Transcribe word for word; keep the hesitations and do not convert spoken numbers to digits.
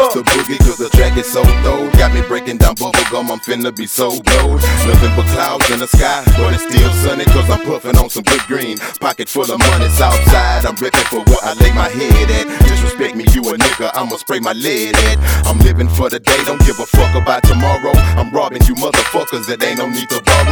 about to boogie cause the track is so dope. Got me breaking down bubble gum, I'm finna be so gold. Nothing but clouds in the sky, but it's still sunny cause I'm puffing on some good green. Pocket full of money, Southside, I'm ripping for what I lay my head at. Disrespect me, you a nigga, I'ma spray my lead at. I'm living for the day, don't give a fuck about tomorrow. I'm robbing you motherfuckers, that ain't no need to borrow.